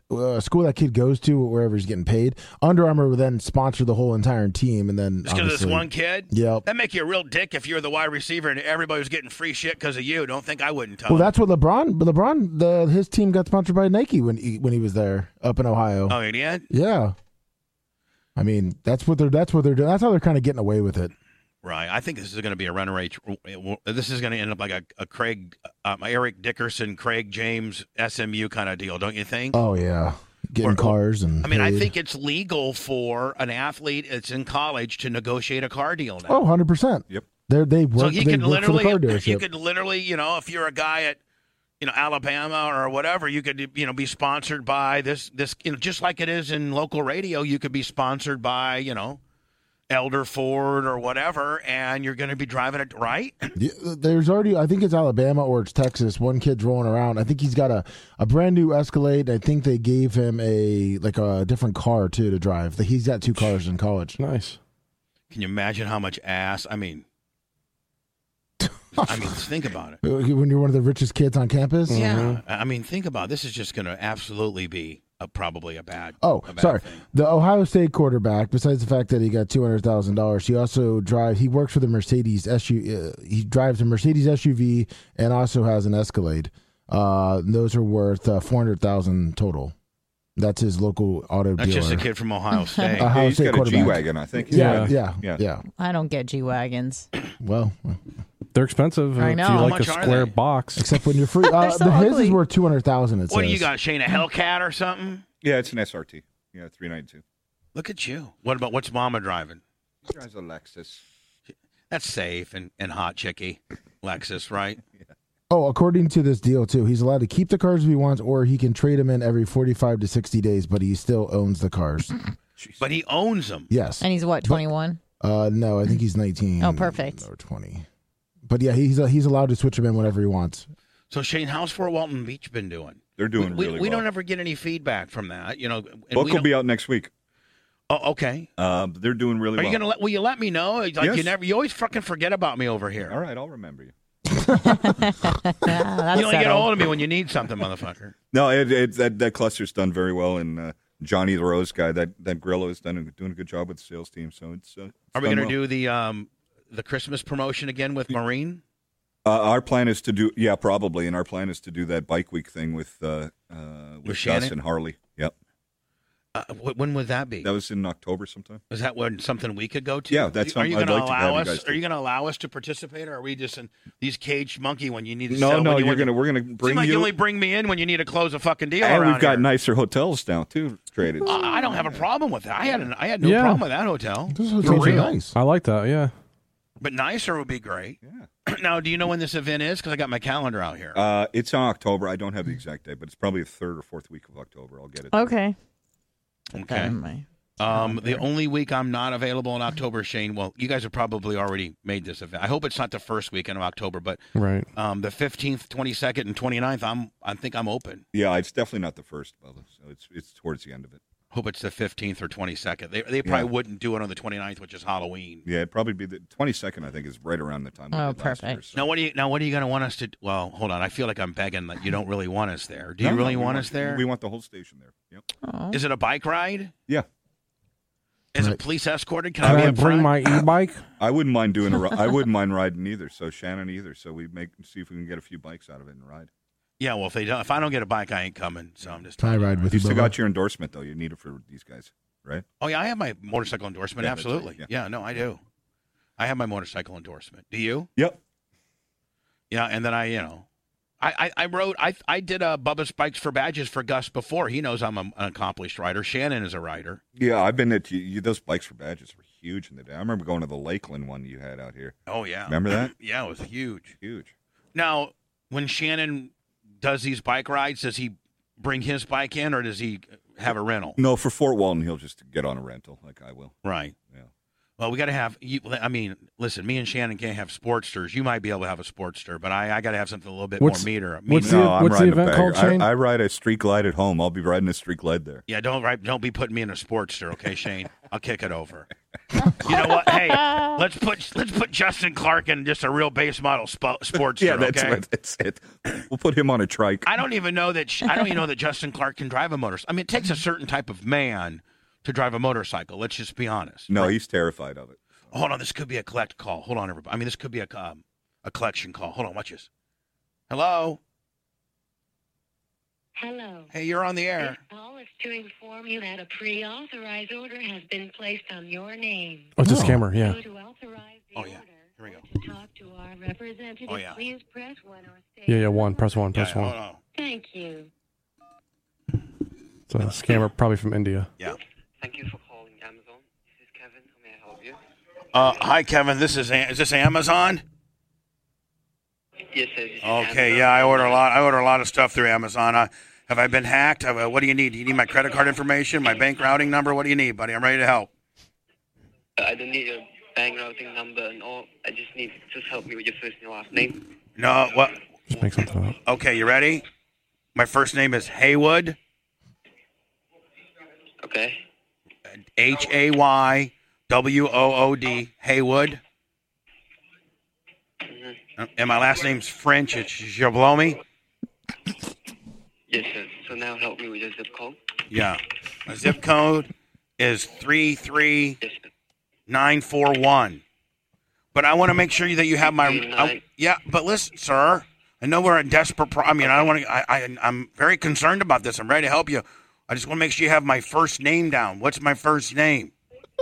uh, school that kid goes to, wherever he's getting paid, Under Armour would then sponsor the whole entire team, and then Just because of this one kid? Yep. That'd make you a real dick if you're the wide receiver and everybody was getting free shit because of you. Don't think I wouldn't tell Well, him. that's what LeBron. LeBron, the his team got sponsored by Nike when he, when he was there up in Ohio. Oh, he did? Yeah. I mean, that's what they're. That's what they're doing. That's how they're kind of getting away with it. Right. I think this is going to be a run rate. This is going to end up like a, a Craig, um, Eric Dickerson, Craig James, S M U kind of deal, don't you think? Oh yeah, getting Or- cars and. I mean, I paid. think it's legal for an athlete that's in college to negotiate a car deal now. Oh, one hundred percent. Yep. They they work. so he they could work for the car literally, dealership. you could literally, you know, if you're a guy at, you know, Alabama or whatever, you could, you know, be sponsored by this, this, you know, just like it is in local radio, you could be sponsored by, you know, Elder Ford or whatever, and you're going to be driving it, right? Yeah, there's already, I think it's Alabama or it's Texas. One kid's rolling around. I think he's got a, a brand new Escalade. I think they gave him a like a different car too to drive. He's got two cars in college. Nice. Can you imagine how much ass? I mean, I mean, think about it. When you're one of the richest kids on campus. Yeah, I mean, think about it. This is just going to absolutely be a, probably a bad. Oh, a bad sorry. thing. The Ohio State quarterback, besides the fact that he got two hundred thousand dollars, he also drives. He works for the Mercedes S U V. Uh, he drives a Mercedes S U V and also has an Escalade. Uh, those are worth uh, four hundred thousand total. That's his local auto That's dealer. just a kid from Ohio State. Ohio Yeah, he's State got a quarterback. G-Wagon, I think. Yeah, Yeah. yeah, yeah, Yeah. I don't get G wagons. Well, They're expensive. I If know. you How like much a are square they? box. except when you're free. Uh, so the, his ugly. is worth two hundred thousand. It What do says. you got, Shane? A Hellcat or something? Yeah, it's an S R T. Yeah, three ninety-two. Look at you. What about what's Mama driving? He drives a Lexus. That's safe and, and hot chicky. Lexus, right? Oh, according to this deal too, he's allowed to keep the cars if he wants, or he can trade them in every forty-five to sixty days. But he still owns the cars. But he owns them. Yes. And he's what, twenty-one? Uh, no, I think he's nineteen. Oh, perfect. Or twenty. But yeah, he's uh, he's allowed to switch them in whenever he wants. So Shane, how's Fort Walton Beach been doing? They're doing we, really we well. don't ever get any feedback from that, you know. and Book we will don't- be out next week. Oh, okay. Uh, they're doing really Are well. you gonna let? Will you let me know? Like Yes. you never. You always fucking forget about me over here. All right, I'll remember you. Ah, that's You only get a settled. hold of me when you need something, motherfucker. No, it, it, that that cluster's done very well, and uh, Johnny the Rose guy, that that Grillo, has done a, doing a good job with the sales team. So it's. Uh, it's Are we done gonna well. do the um the Christmas promotion again with Marine? Uh, our plan is to do, yeah, probably, and our plan is to do that bike week thing with uh, uh, with, With Gus Shannon? and Harley. Yep, Uh, wh- when would that be? that was in October sometime. Is that when something we could go to? Yeah, that's Are you something going I'd to like to allow have you us? guys Are you do. going to allow us to participate, or are we just in these caged monkey when you need to? No, sell, no, when you, you're when you- gonna we're gonna bring Seem like you, you only bring me in when you need to close a fucking deal. and around we've got here. nicer hotels now too. Traded. I I don't have a problem with that. I had an, I had no Yeah. problem with that hotel. This For hotel's real. nice. I like that. Yeah. But nicer would be great. Yeah. Now, do you know when this event is? Because I got my calendar out here. Uh, it's on October. I don't have the exact date, but it's probably the third or fourth week of October. I'll get it. Okay. okay. Um, my- Um, the only week I'm not available in October, Shane. Well, you guys have probably already made this event. I hope it's not the first weekend of October, but Right. um, the fifteenth, twenty-second, and twenty-ninth, I'm I think I'm open. Yeah, it's definitely not the first, Bubba. So it's it's towards the end of it. Hope it's the fifteenth or twenty-second. They they probably Yeah. wouldn't do it on the twenty-ninth, which is Halloween. Yeah, it'd probably be the twenty-second. I think is right around the time. we Oh, did last year, perfect. so- Now, what do you now? What are you going to want us to? Well, hold on. I feel like I'm begging that you don't really want us there. Do you No, no, really we want us there? We want the whole station there. Yep. Oh. Is it a bike ride? Yeah. Is Right. it police escorted? Can, Can I be I up bring front? my e-bike? I wouldn't mind doing a. ri- I wouldn't mind riding either. So Shannon either. So we make see if we can get a few bikes out of it and ride. Yeah. Well, if they don't, if I don't get a bike, I ain't coming. So I'm just. I ride with You you, still Bubba. got your endorsement though. You need it for these guys, right? Oh yeah, I have my motorcycle endorsement. Yeah, that's right, absolutely. yeah. Yeah. No, I do. I have my motorcycle endorsement. Do you? Yep. Yeah. And then I, you know, I I, I wrote. I I did a Bubba's Bikes for Badges for Gus before. He knows I'm a, an accomplished rider. Shannon is a rider. Yeah, I've been at you, you, those bikes for badges were huge in the day. I remember going to the Lakeland one you had out here. Oh yeah. Remember that? Yeah, it was huge. Huge. Now, when Shannon does these bike rides, does he bring his bike in, or does he have a rental? No, for Fort Walton, he'll just get on a rental like I will. Right. Yeah. Well, we got to have. You, I mean, listen. Me and Shannon can't have Sportsters. You might be able to have a Sportster, but I, I got to have something a little bit What's- more meter. what's meter. the- No, I'm what's the riding a event called, bagger. Shane? I, I ride a street glide at home. I'll be riding a street glide there. Yeah, don't right, don't be putting me in a Sportster, okay, Shane? I'll kick it over. You know what? Hey, let's put let's put Justin Clark in just a real base model sp- Sportster. Yeah, that's okay? what that's it. We'll put him on a trike. I don't even know that. I don't even know that Justin Clark can drive a motorcycle. I mean, it takes a certain type of man to drive a motorcycle. Let's just be honest. No, he's terrified of it. Hold on, this could be a collect call. Hold on, everybody. I mean, this could be a um, a collection call. Hold on, watch this. Hello. Hello. Hey, you're on the This air. call is to inform you that a pre-authorized order has been placed on your name. Oh, it's a scammer. Yeah. So to authorize the Oh, yeah. order Here we go. or to talk to our representative, Oh, yeah. please press one or stay. Yeah, yeah. One. Press one. Press Yeah, one. hold on. Thank you. It's a scammer, probably from India. Yeah. Thank you for calling Amazon. This is Kevin. How may I help you? Uh, hi, Kevin. This is is this Amazon? Yes, sir. This is Okay. Amazon. Yeah, I order a lot. I order a lot of stuff through Amazon. Uh, have I been hacked? Have, uh, what do you need? Do you need my credit card information, my bank routing number? What do you need, buddy? I'm ready to help. I don't need your bank routing number and all. I just need just help me with your first and your last name. No. What? Just make something up. Okay. You ready? My first name is Haywood. Okay. H A Y W O O D. Haywood. Mm-hmm. And my last name's French. It's Jablomi. Yes, sir. So now help me with your zip code. Yeah. My zip code is three three Yes, sir. nine four one. But I want to make sure that you have my. I, yeah, but listen, sir. I know we're in desperate. Pro- I mean, I don't want to. I, I, I'm very concerned about this. I'm ready to help you. I just want to make sure you have my first name down. What's my first name?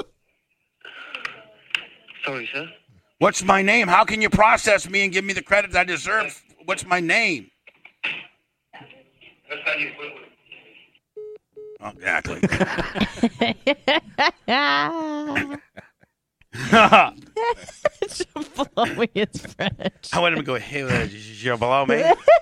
Sorry, sir. What's my name? How can you process me and give me the credit I deserve? What's my name? Oh, exactly. Jablomi is French. I want him to go, hey, uh, you're below me?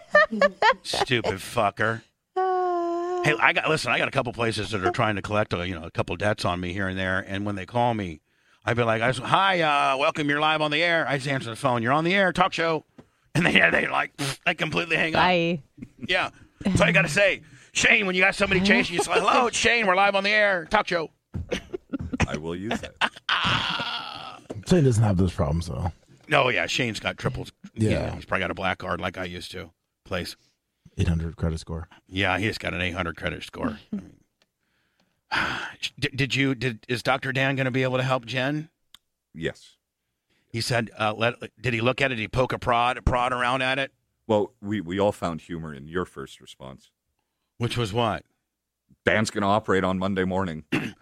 Stupid fucker. Hey, I got listen. I got a couple places that are trying to collect, uh, you know, a couple debts on me here and there. And when they call me, I'd be like, I just, "Hi, uh, welcome. You're live on the air." I just answer the phone. You're on the air, talk show, and they they like they completely hang up. Bye. Yeah, so I got to say, Shane, when you got somebody chasing you, it's like, "Hello, it's Shane. We're live on the air, talk show." I will use that. Shane doesn't have those problems though. No, yeah, Shane's got triples. Yeah. he's probably got a black card like I used to. Place. eight hundred credit score. Yeah, he's got an eight hundred credit score. I mean, did, did you? Did is Doctor Dan going to be able to help Jen? Yes. He said, uh, "Let." Did he look at it? Did he poke a prod, prod around at it? Well, we, we all found humor in your first response. Which was what? Dan's going to operate on Monday morning.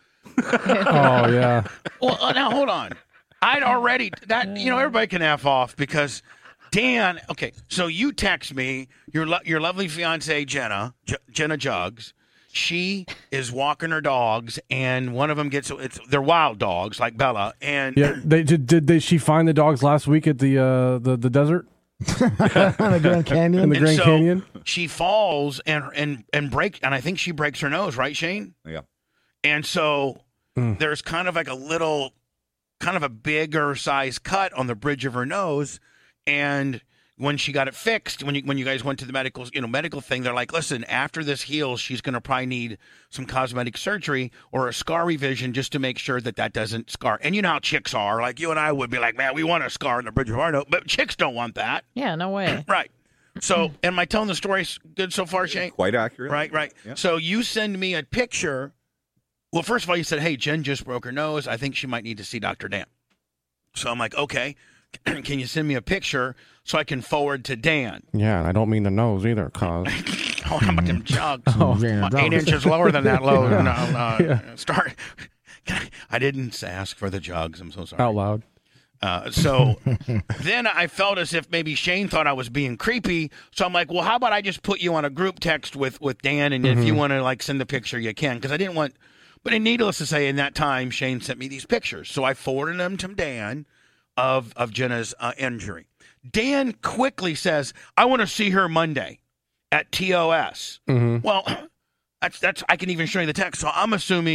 Oh, yeah. Well, uh, now hold on. I'd already that you know everybody can F off because Dan. Okay, so you text me your lo- your lovely fiance Jenna J- Jenna Jugs. She is walking her dogs, and one of them gets it's they're wild dogs like Bella, and Yeah. They did. Did they? She find the dogs last week at the uh, the the desert the Grand Canyon. in the And Grand so Canyon? she falls and and and break, and I think she breaks her nose, right, Shane? Yeah. And so Mm. there's kind of like a little, kind of a bigger size cut on the bridge of her nose. And when she got it fixed, when you when you guys went to the medical, you know, medical thing, they're like, listen, after this heals, she's going to probably need some cosmetic surgery or a scar revision just to make sure that that doesn't scar. And you know how chicks are. Like you and I would be like, man, we want a scar on the bridge of our nose. But chicks don't want that. Yeah, no way. Right. So, am I telling the story good so far, Shane? Quite accurate. Right, right. Yeah. So you send me a picture. Well, first of all, you said, hey, Jen just broke her nose. I think she might need to see Doctor Dan. So I'm like, okay, can you send me a picture so I can forward to Dan? Yeah, and I don't mean the nose either, cause Oh, how about them jugs? Oh, yeah, Eight dogs. inches lower than that low. Yeah. No, uh, Yeah. Start. I didn't ask for the jugs. I'm so sorry. out loud. Uh, so then I felt as if maybe Shane thought I was being creepy. So I'm like, well, how about I just put you on a group text with, with Dan, and if you want to like send the picture, you can, because I didn't want. But needless to say, in that time, Shane sent me these pictures, so I forwarded them to Dan of of Jenna's uh, injury. Dan quickly says, "I want to see her Monday at T O S." Mm-hmm. Well, that's that's I can even show you the text. So I'm assuming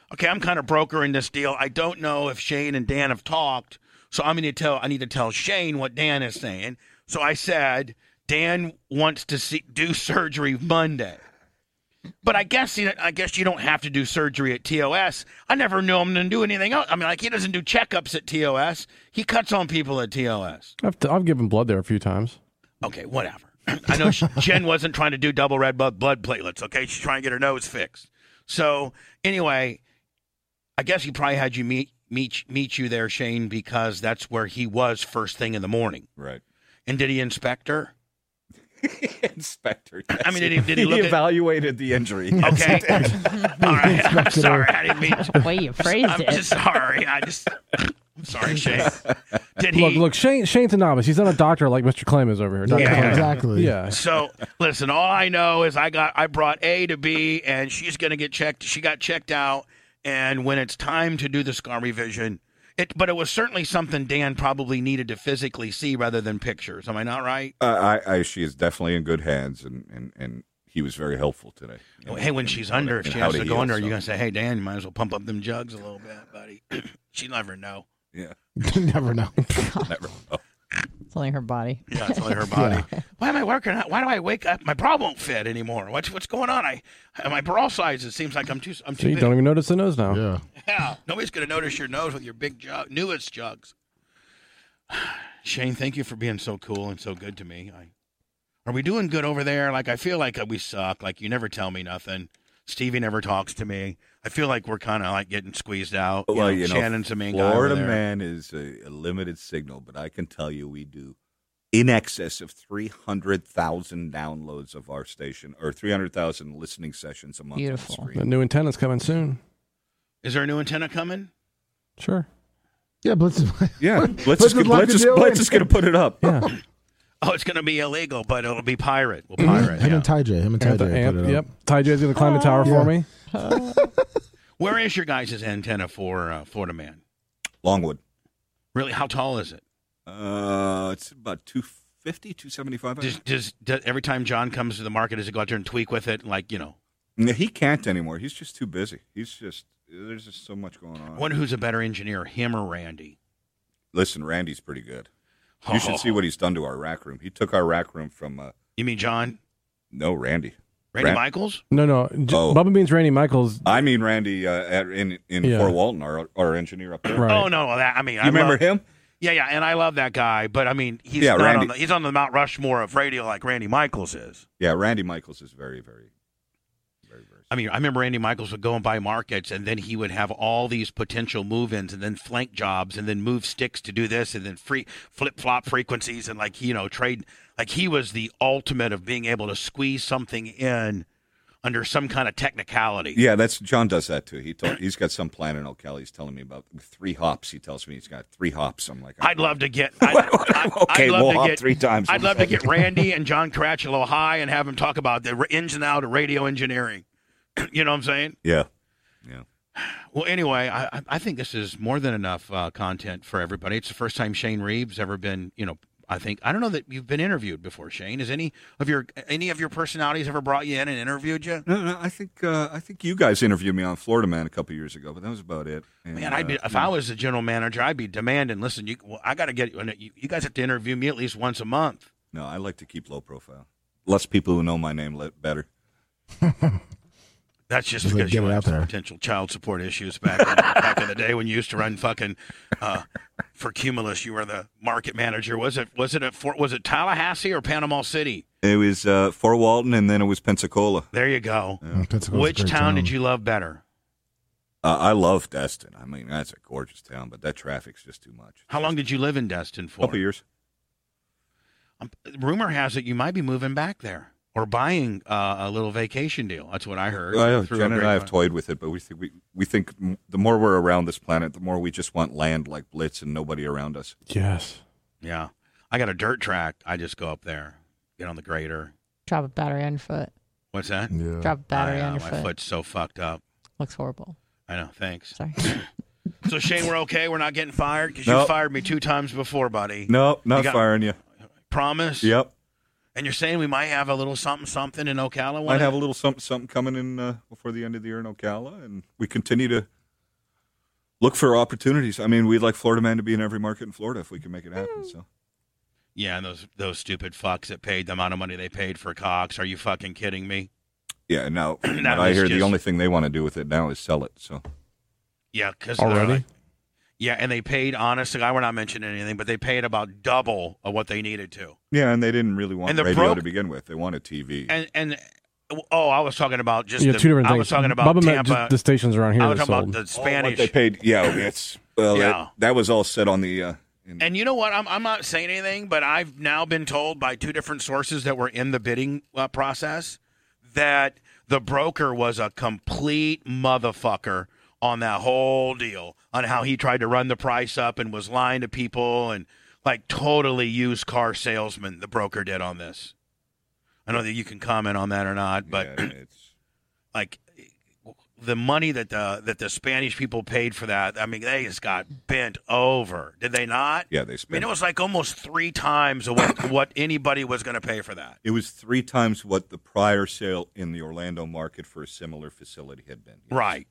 Okay, I'm kind of brokering this deal. I don't know if Shane and Dan have talked, so I'm going to tell. I need to tell Shane what Dan is saying. So I said Dan wants to see, do surgery Monday, but I guess I guess you don't have to do surgery at T O S. I never knew him to do anything else. I mean, like he doesn't do checkups at T O S. He cuts on people at T O S. I've, I've given blood there a few times. Okay, whatever. I know Jen wasn't trying to do double red blood blood platelets. Okay, she's trying to get her nose fixed. So anyway. I guess he probably had you meet meet meet you there, Shane, because that's where he was first thing in the morning. Right. And did he inspect her? Inspect her. Yes. I mean, did he, did he, look he at... evaluated the injury. Okay. All right. I'm sorry. I didn't mean to. The way you phrased I'm it. just sorry. I just. I'm sorry, Shane. Did he? Look, look, Shane. Shane's a novice. He's not a doctor like Mister Clem is over here. Doctor Yeah, Clem. exactly. Yeah. So listen, all I know is I got I brought A to B, and she's gonna get checked. She got checked out. And when it's time to do the scar revision, it, but it was certainly something Dan probably needed to physically see rather than pictures. Am I not right? Uh, I, I, she is definitely in good hands, and, and, and he was very helpful today. Oh, hey, when and, she's and under, if and she how has to to go heal, under, so. you're going to say, hey, Dan, you might as well pump up them jugs a little bit, buddy. She'll never know. Yeah. Never know. Never know. It's only her body. Yeah, it's only her body. Yeah. Why am I working out? Why do I wake up? My bra won't fit anymore. What's what's going on? I my bra size. It seems like I'm too. I'm too. So you big. don't even notice the nose now. Yeah. Yeah. Nobody's gonna notice your nose with your big jug, newest jugs. Shane, thank you for being so cool and so good to me. I, are we doing good over there? Like I feel like we suck. Like you never tell me nothing. Stevie never talks to me. I feel like we're kind of like getting squeezed out. You Well, know, you know, Shannon's the main guy over Florida there. Man is a, a limited signal, but I can tell you we do in excess of three hundred thousand downloads of our station, or three hundred thousand listening sessions a month. Beautiful. On the The screen. new antenna's coming soon. Is there a new antenna coming? Sure. Yeah, Blitz is. Yeah, Blitz Blitz is, would Blitz like to is, do Blitz it. is going to put it up. Yeah. Oh, it's going to be illegal, but it'll be pirate. We'll pirate. Him Yeah. and Ty J. Him and Ty Amp, J. put amp, it up. yep. Ty J's going to climb the tower Yeah. for me. Where is your guys' antenna for uh, Florida Man? Longwood. Really, how tall is it? Uh, it's about two fifty, two seventy-five. Does, does, does every time John comes to the market, does he go out there and tweak with it? Like, you know, No, he can't anymore. He's just too busy. He's just there's just so much going on. I wonder who's a better engineer, him or Randy? Listen, Randy's pretty good. You should see what he's done to our rack room. He took our rack room from uh, You mean John? no Randy. Randy Ran- Michaels? No, no. J- Oh. Bubba Beans Randy Michaels. I mean Randy uh, at, in in Yeah. Fort Walton, our our engineer up there. Right. Oh no, that I mean, You I remember love, him? Yeah, yeah, and I love that guy, but I mean, he's Yeah, not Randy. on the, he's on the Mount Rushmore of radio like Randy Michaels is. Yeah, Randy Michaels is very, very, very, very. I mean, I remember Randy Michaels would go and buy markets, and then he would have all these potential move-ins, and then flank jobs, and then move sticks to do this, and then free flip-flop frequencies, and like you know, trade. Like he was the ultimate of being able to squeeze something in under some kind of technicality. Yeah, that's John does that too. He told, he's got some plan in Ocala. He's telling me about three hops. He tells me he's got three hops. I'm like, I'd love to get. I'd, I'd, okay, I'd love we'll to hop get three times. I'd love to get Randy and John Caracciolo high and have them talk about the ins and out of radio engineering. You know what I'm saying? Yeah, yeah. Well, anyway, I, I think this is more than enough uh, content for everybody. It's the first time Shane Reeves ever been, you know, I think I don't know that you've been interviewed before, Shane. Has any of your any of your personalities ever brought you in and interviewed you? No, no. I think uh, I think you guys interviewed me on Florida Man a couple years ago, but that was about it. And, Man, I'd be uh, if I was the general manager, I'd be demanding. Listen, you, well, I got to get you. You guys have to interview me at least once a month. No, I like to keep low profile. Less people who know my name, le- better. That's just Just because get you it had out some there. potential child support issues back in, back in the day when you used to run fucking uh, for Cumulus. You were the market manager. Was it was it at Fort, was it Tallahassee or Panama City? It was uh, Fort Walton, and then it was Pensacola. There you go. Yeah, Pensacola's a Which great town did you love better? Uh, I love Destin. I mean, that's a gorgeous town, but that traffic's just too much. How long did you live in Destin for? A couple years. Um, rumor has it you might be moving back there or buying uh, a little vacation deal. That's what I heard. Well, through Jen a and I have grapevine. toyed with it, but we think we, we think m- the more we're around this planet, the more we just want land like Blitz and nobody around us. Yes. Yeah, I got a dirt track. I just go up there, get on the grader. Drop a battery on your foot. What's that? Yeah. Drop a battery I, uh, on your my foot. foot's so fucked up. Looks horrible. I know. Thanks. Sorry. So Shane, we're okay. We're not getting fired because you Nope. fired me two times before, buddy. No, not You got- firing you. Promise. Yep. And you're saying we might have a little something, something in Ocala. Might have a little something, something coming in uh, before the end of the year in Ocala, and we continue to look for opportunities. I mean, we'd like Florida Man to be in every market in Florida if we can make it happen. So. Yeah, and those those stupid fucks that paid the amount of money they paid for Cox. Are you fucking kidding me? Yeah, now That what I was hear just- the only thing they want to do with it now is sell it. So Yeah, because Already? yeah, and they paid. Honestly, I we're not mentioning anything, but they paid about double of what they needed to. yeah, and they didn't really want And the radio broke- to begin with. They wanted T V. And and oh, I was talking about just Yeah, the, two different I things. was talking about Bubba meant Tampa. just the stations around here I was that talking about sold. the Oh, what Spanish. they paid. Yeah, it's well, Yeah. That, that was all set on the. Uh, in, And you know what? I'm I'm not saying anything, but I've now been told by two different sources that were in the bidding uh, process that the broker was a complete motherfucker on that whole deal, on how he tried to run the price up and was lying to people and like totally used car salesman. The broker did on this. I know that you can comment on that or not, but yeah, it's like the money that the that the Spanish people paid for that, I mean, they just got bent over. Did they not? yeah. They I spent. mean, it was like almost three times what what anybody was going to pay for that. It was three times what the prior sale in the Orlando market for a similar facility had been. Yes. Right.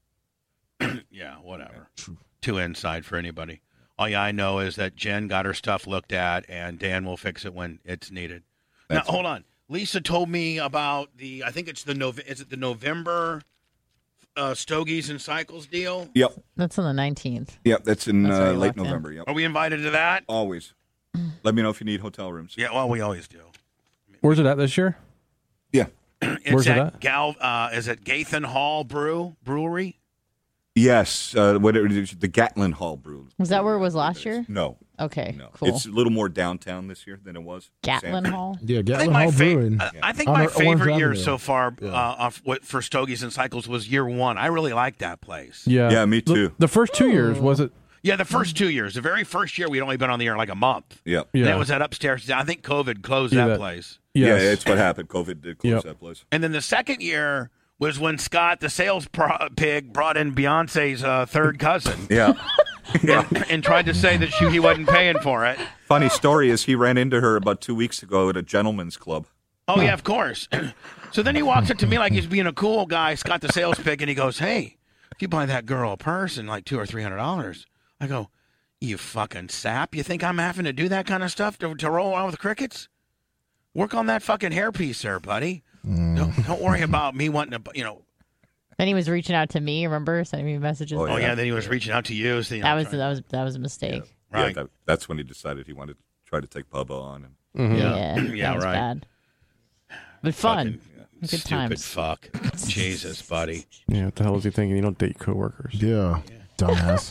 Yeah, whatever. Too inside for anybody. All yeah, I know is that Jen got her stuff looked at, and Dan will fix it when it's needed. That's now, hold on. Lisa told me about the. I think it's the Nov. Is it the November uh, Stogies and Cycles deal? Yep. That's on the nineteenth. Yep. That's in That's uh, already late locked in. November. Yep. Are we invited to that? Always. Let me know if you need hotel rooms. Yeah. Well, we always do. Where's it at this year? Yeah. It's Where's it at at? Gal. Uh, is it Gathan Hall Brew Brewery? Yes. Uh, what it is, the Gatlin Hall Brew. Was that where it was last year? No. Okay, No. cool. It's a little more downtown this year than it was. Gatlin Sanford. Hall. Yeah, I Gatlin think my Hall fa- Brewing. I- I think On my Orange favorite year Avenue. so far Yeah. uh, off, what, for Stogies and Cycles was year one. I really liked that place. Yeah. Yeah, me The- too. The, first two years, was it? Yeah, the first two years. The very first year, we'd only been on the air like a month. Yep. Yeah. And it was that upstairs. I think COVID closed Yeah, that, that- place. Yes. Yeah, it's what happened. COVID did close Yep. that place. And then the second year was when Scott, the sales pro- pig, brought in Beyonce's uh, third cousin Yeah. yeah. and tried to say that she, he wasn't paying for it. Funny story is he ran into her about two weeks ago at a gentleman's club. Oh, yeah, of course. So then he walks up to me like he's being a cool guy, Scott the sales pig, and he goes, hey, if you buy that girl a purse in like two or three hundred dollars, I go, you fucking sap. You think I'm having to do that kind of stuff to, to roll around with crickets? Work on that fucking hairpiece there, buddy. Mm. Don't, don't worry about me wanting to, you know. Then he was reaching out to me. Remember, sending me messages. Oh, Oh, yeah, then he was reaching out to you. So, you know, that was trying- that was that was a mistake. right. Yeah, that, that's when he decided he wanted to try to take Bubba on. And, Mhm. Yeah, Yeah, that was right. bad, but fun. Fucking Good stupid times. fuck. Jesus, buddy. Yeah. What the hell is he thinking? You don't date coworkers. Yeah, dumbass.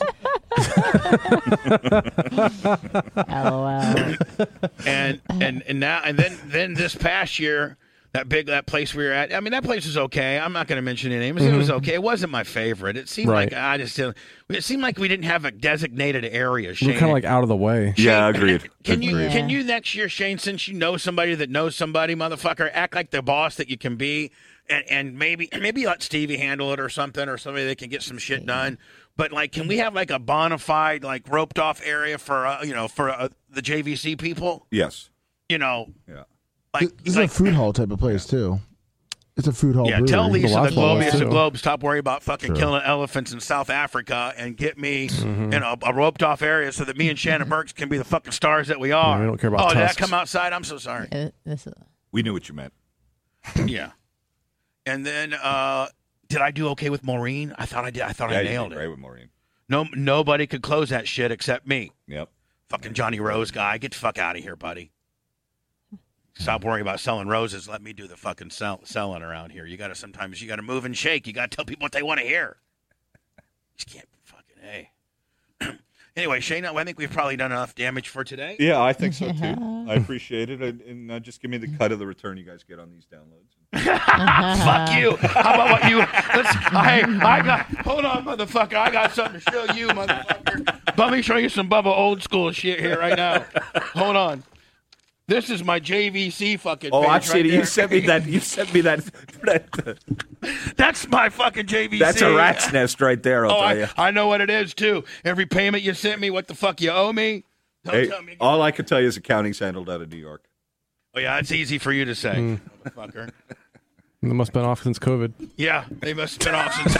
LOL. and and and now and then then this past year, that big that place we were at. I mean, that place was okay. I'm not going to mention any names. It was okay. It wasn't my favorite. It seemed Right. like I just didn't. It seemed like we didn't have a designated area. We're Shane, kind of like out of the way. yeah, agreed. Can you Agreed. can you next year, Shane, since you know somebody that knows somebody, motherfucker, act like the boss that you can be, and, and maybe maybe let Stevie handle it or something, or somebody that can get some shit done. But like, can we have like a bona fide, like roped off area for uh, you know for uh, the J V C people? Yes. You know, Yeah. like This is like a food hall type of place too. It's a food hall. yeah. brewery. Tell Lisa the Lots of Globe those, is the too. Globe. Stop worrying about fucking Sure. killing elephants in South Africa and get me in a, a roped off area so that me and Shannon Burks can be the fucking stars that we are. we don't care about oh, did that tusks. come outside? I'm so sorry. Uh, this is, We knew what you meant. Yeah. And then, uh, did I do okay with Maureen? I thought I did. I thought yeah, I you nailed did it. great with Maureen. No, nobody could close that shit except me. Yep. Fucking Johnny Rose guy. Get the fuck out of here, buddy. Stop worrying about selling roses. Let me do the fucking sell- selling around here. You got to sometimes you got to move and shake. You got to tell people what they want to hear. You just can't fucking hey. Anyway, Shane, I think we've probably done enough damage for today. Yeah, I think so too. I appreciate it, and, and uh, just give me the cut of the return you guys get on these downloads. Fuck you. How about what you? Let's. Hey, I got. Hold on, motherfucker. I got something to show you, motherfucker. Let me show you some Bubba old school shit here right now. Hold on. This is my J V C fucking. Oh, page I've seen right it. there. You sent me that. You sent me that. that That's my fucking J V C. that's a rat's nest right there. I'll Oh, tell you. I, I know what it is too. Every payment you sent me, what the fuck you owe me? Don't Hey, tell me. all I can tell you is accounting's handled out of New York. Oh yeah, it's easy for you to say, Hmm. motherfucker. They must have been off since COVID. Yeah, they must have been off since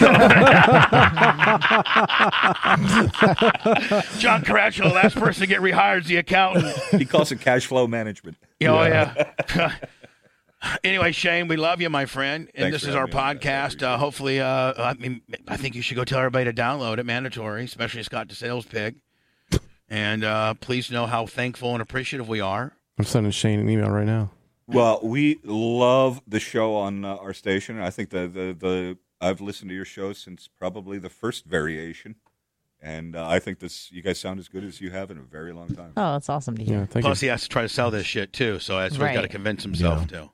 COVID. John Caraccio, the last person to get rehired is the accountant. He calls it cash flow management. Oh, yeah. yeah. Anyway, Shane, we love you, my friend. And Thanks this for is our having me. podcast. Uh, hopefully, uh, I mean, I think you should go tell everybody to download it, mandatory, especially Scott the Sales Pig. And uh, please know how thankful and appreciative we are. I'm sending Shane an email right now. Well, we love the show on uh, our station. I think the, the the I've listened to your show since probably the first variation, and uh, I think this you guys sound as good as you have in a very long time. Oh, that's awesome to hear. Yeah, thank Plus, you. he has to try to sell this shit, too, so that's what he's Right. got to convince himself to.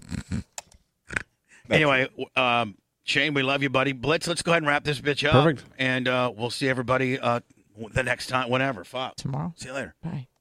Anyway, um, Shane, we love you, buddy. Blitz, let's go ahead and wrap this bitch up. Perfect. And uh, we'll see everybody uh, the next time, whenever. Fuck. Tomorrow. See you later. Bye.